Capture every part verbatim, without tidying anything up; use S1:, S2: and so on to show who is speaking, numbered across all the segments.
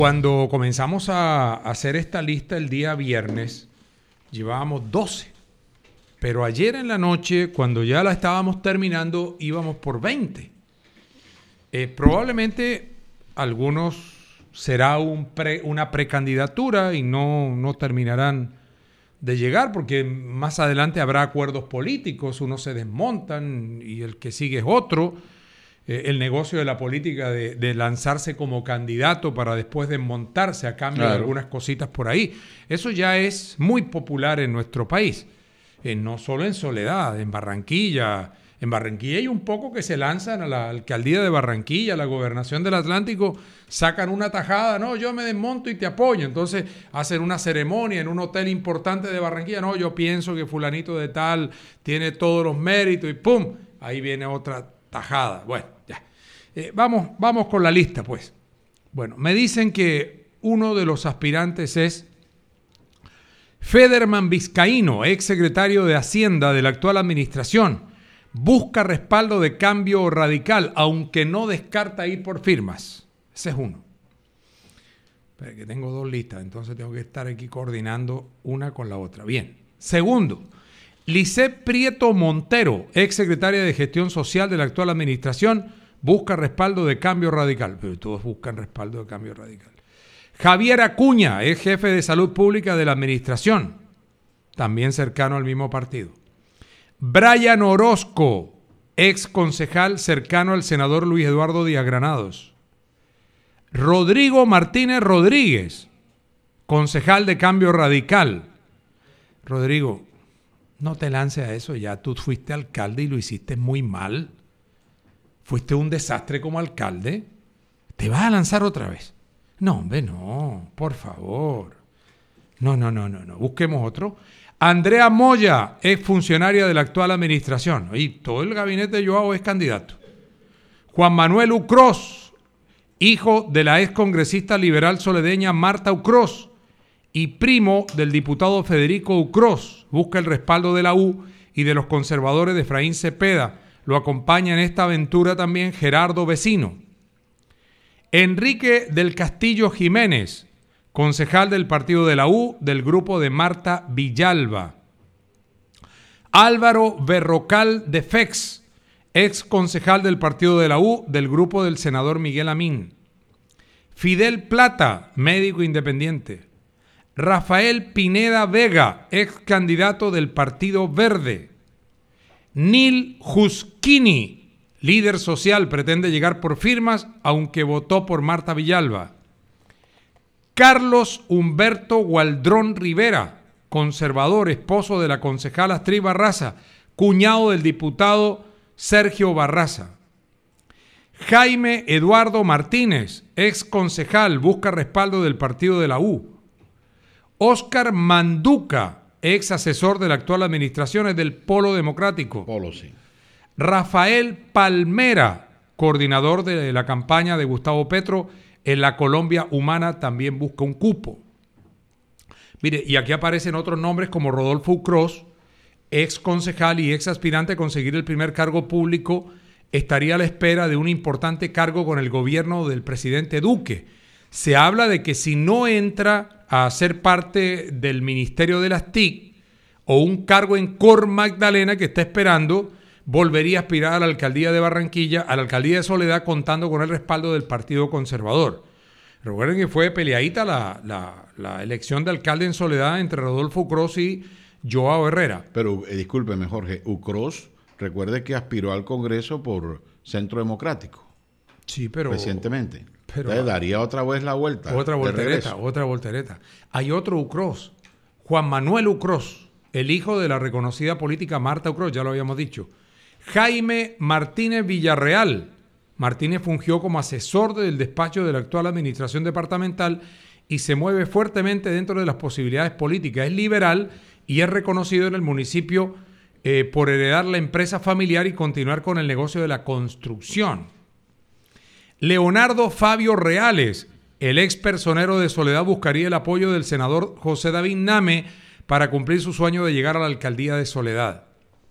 S1: Cuando comenzamos a hacer esta lista el día viernes, llevábamos doce. Pero ayer en la noche, cuando ya la estábamos terminando, íbamos por veinte. Eh, probablemente algunos será un pre, una precandidatura y no, no terminarán de llegar, porque más adelante habrá acuerdos políticos, unos se desmontan y el que sigue es otro. Eh, el negocio de la política de, de lanzarse como candidato para después desmontarse a cambio claro. de algunas cositas por ahí. Eso ya es muy popular en nuestro país. Eh, no solo en Soledad, en Barranquilla. En Barranquilla hay un poco que se lanzan a la alcaldía de Barranquilla, a la gobernación del Atlántico, sacan una tajada, no, yo me desmonto y te apoyo. Entonces hacen una ceremonia en un hotel importante de Barranquilla, no, yo pienso que fulanito de tal tiene todos los méritos y ¡pum! Ahí viene otra tajada. Bueno, ya. Eh, vamos, vamos con la lista, pues. Bueno, me dicen que uno de los aspirantes es Federman Vizcaíno, ex secretario de Hacienda de la actual administración. Busca respaldo de Cambio Radical, aunque no descarta ir por firmas. Ese es uno. Pero que tengo dos listas, entonces tengo que estar aquí coordinando una con la otra. Bien. Segundo, Lisset Prieto Montero, ex secretaria de Gestión Social de la actual administración, busca respaldo de Cambio Radical. Pero todos buscan respaldo de Cambio Radical. Javier Acuña, ex jefe de Salud Pública de la administración, también cercano al mismo partido. Brian Orozco, ex concejal cercano al senador Luis Eduardo Díaz Granados. Rodrigo Martínez Rodríguez, concejal de Cambio Radical. Rodrigo, no te lances a eso ya, tú fuiste alcalde y lo hiciste muy mal. Fuiste un desastre como alcalde. ¿Te vas a lanzar otra vez? No, hombre, no, por favor. No, no, no, no, no. Busquemos otro. Andrea Moya, ex funcionaria de la actual administración. Y todo el gabinete de Joao es candidato. Juan Manuel Ucros, hijo de la ex congresista liberal soledeña Marta Ucros y primo del diputado Federico Ucros. Busca el respaldo de la U y de los conservadores de Efraín Cepeda. Lo acompaña en esta aventura también Gerardo Vecino. Enrique del Castillo Jiménez, concejal del partido de la U, del grupo de Marta Villalba. Álvaro Berrocal de Fex, ex concejal del partido de la U, del grupo del senador Miguel Amín. Fidel Plata, médico independiente. Rafael Pineda Vega, ex candidato del Partido Verde. Nil Juschini, líder social, pretende llegar por firmas, aunque votó por Marta Villalba. Carlos Humberto Gualdrón Rivera, conservador, esposo de la concejala Astrid Barraza, cuñado del diputado Sergio Barraza. Jaime Eduardo Martínez, ex concejal, busca respaldo del partido de la U. Óscar Manduca, ex asesor de la actual administración, es del Polo Democrático.
S2: Polo, sí.
S1: Rafael Palmera, coordinador de la campaña de Gustavo Petro en la Colombia Humana, también busca un cupo. Mire, y aquí aparecen otros nombres como Rodolfo Ucros, ex concejal y ex aspirante a conseguir el primer cargo público, estaría a la espera de un importante cargo con el gobierno del presidente Duque. Se habla de que si no entra a ser parte del Ministerio de las T I C o un cargo en Cor Magdalena que está esperando, volvería a aspirar a la alcaldía de Barranquilla, a la alcaldía de Soledad, contando con el respaldo del Partido Conservador. Recuerden que fue peleadita la, la, la elección de alcalde en Soledad entre Rodolfo Ucros y Joao Herrera.
S2: Pero eh, discúlpeme, Jorge, Ucros, recuerde que aspiró al Congreso por Centro Democrático.
S1: Sí, pero...
S2: Recientemente.
S1: Pero,
S2: Entonces daría otra vez la vuelta.
S1: Otra voltereta, otra voltereta. Hay otro Ucros, Juan Manuel Ucros, el hijo de la reconocida política Marta Ucros, ya lo habíamos dicho. Jaime Martínez Villarreal. Martínez fungió como asesor del despacho de la actual administración departamental y se mueve fuertemente dentro de las posibilidades políticas. Es liberal y es reconocido en el municipio eh, por heredar la empresa familiar y continuar con el negocio de la construcción. Leonardo Fabio Reales, el ex personero de Soledad, buscaría el apoyo del senador José David Name para cumplir su sueño de llegar a la alcaldía de Soledad.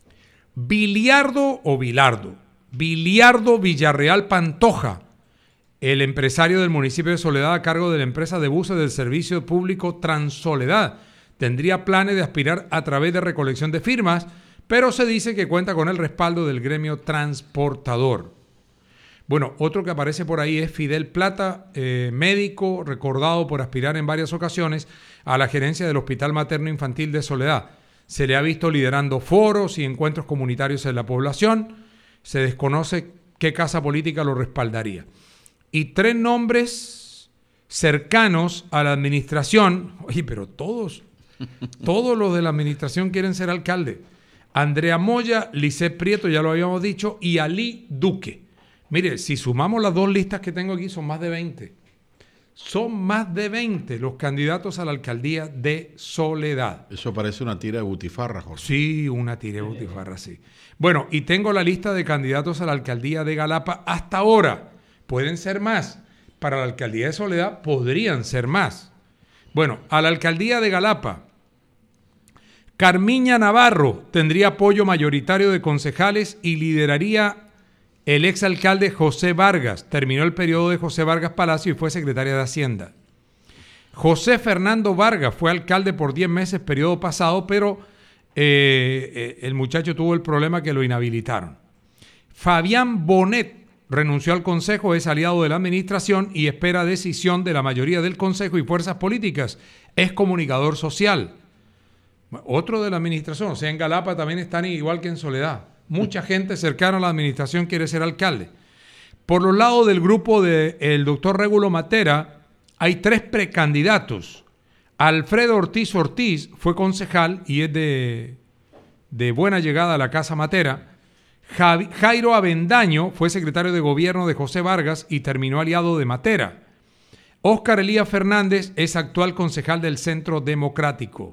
S1: Biliardo o Bilardo, Biliardo Villarreal Pantoja, el empresario del municipio de Soledad a cargo de la empresa de buses del servicio público Transoledad. Tendría planes de aspirar a través de recolección de firmas, pero se dice que cuenta con el respaldo del gremio transportador. Bueno, otro que aparece por ahí es Fidel Plata, eh, médico recordado por aspirar en varias ocasiones a la gerencia del Hospital Materno Infantil de Soledad. Se le ha visto liderando foros y encuentros comunitarios en la población. Se desconoce qué casa política lo respaldaría. Y tres nombres cercanos a la administración. Oye, pero todos, todos los de la administración quieren ser alcalde. Andrea Moya, Lisset Prieto, ya lo habíamos dicho, y Alí Duque. Mire, si sumamos las dos listas que tengo aquí, son más de veinte. Son más de veinte los candidatos a la alcaldía de Soledad.
S2: Eso parece una tira de butifarra, Jorge.
S1: Sí, una tira de butifarra, sí. Bueno, y tengo la lista de candidatos a la alcaldía de Galapa hasta ahora. Pueden ser más. Para la alcaldía de Soledad podrían ser más. Bueno, a la alcaldía de Galapa, Carmiña Navarro tendría apoyo mayoritario de concejales y lideraría el exalcalde José Vargas. Terminó el periodo de José Vargas Palacio y fue secretaria de Hacienda. José Fernando Vargas fue alcalde por diez meses, periodo pasado, pero eh, eh, el muchacho tuvo el problema que lo inhabilitaron. Fabián Bonet renunció al consejo, es aliado de la administración y espera decisión de la mayoría del consejo y fuerzas políticas. Es comunicador social. Otro de la administración, o sea, en Galapa también están igual que en Soledad. Mucha gente cercana a la administración quiere ser alcalde. Por los lados del grupo del doctor Régulo Matera, hay tres precandidatos. Alfredo Ortiz Ortiz fue concejal y es de, de buena llegada a la Casa Matera. Javi, Jairo Avendaño fue secretario de gobierno de José Vargas y terminó aliado de Matera. Óscar Elías Fernández es actual concejal del Centro Democrático.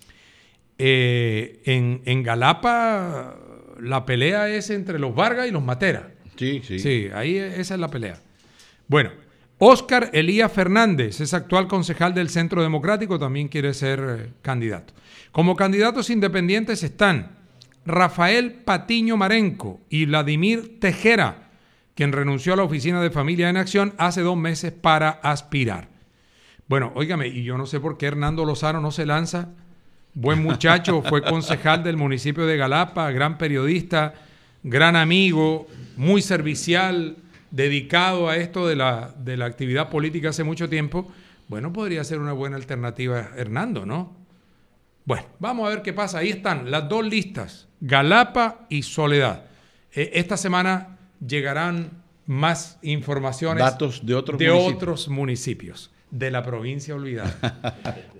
S1: Eh, en, en Galapa la pelea es entre los Vargas y los Matera.
S2: Sí, sí.
S1: Sí, ahí esa es la pelea. Bueno, Óscar Elías Fernández es actual concejal del Centro Democrático, también quiere ser eh, candidato. Como candidatos independientes están Rafael Patiño Marenco y Vladimir Tejera, quien renunció a la Oficina de Familia en Acción hace dos meses para aspirar. Bueno, óigame, y yo no sé por qué Hernando Lozano no se lanza. Buen muchacho, fue concejal del municipio de Galapa, gran periodista, gran amigo, muy servicial, dedicado a esto de la, de la actividad política hace mucho tiempo. Bueno, podría ser una buena alternativa Hernando, ¿no? Bueno, vamos a ver qué pasa. Ahí están las dos listas, Galapa y Soledad. Eh, esta semana llegarán más informaciones
S2: Datos de otros
S1: de
S2: municipios.
S1: otros municipios de la provincia olvidada.